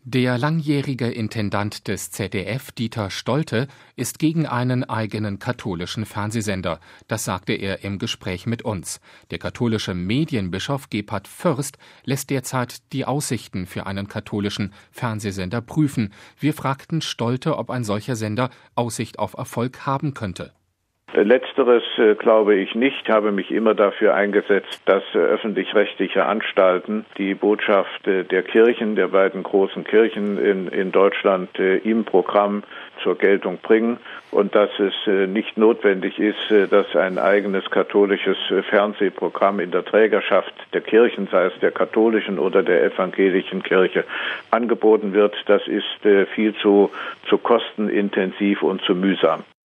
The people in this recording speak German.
Der langjährige Intendant des ZDF, Dieter Stolte, ist gegen einen eigenen katholischen Fernsehsender. Das sagte er im Gespräch mit uns. Der katholische Medienbischof Gebhard Fürst lässt derzeit die Aussichten für einen katholischen Fernsehsender prüfen. Wir fragten Stolte, ob ein solcher Sender Aussicht auf Erfolg haben könnte. Letzteres glaube ich nicht. Ich habe mich immer dafür eingesetzt, dass öffentlich-rechtliche Anstalten die Botschaft der Kirchen, der beiden großen Kirchen in Deutschland im Programm zur Geltung bringen und dass es nicht notwendig ist, dass ein eigenes katholisches Fernsehprogramm in der Trägerschaft der Kirchen, sei es der katholischen oder der evangelischen Kirche, angeboten wird. Das ist viel zu kostenintensiv und zu mühsam.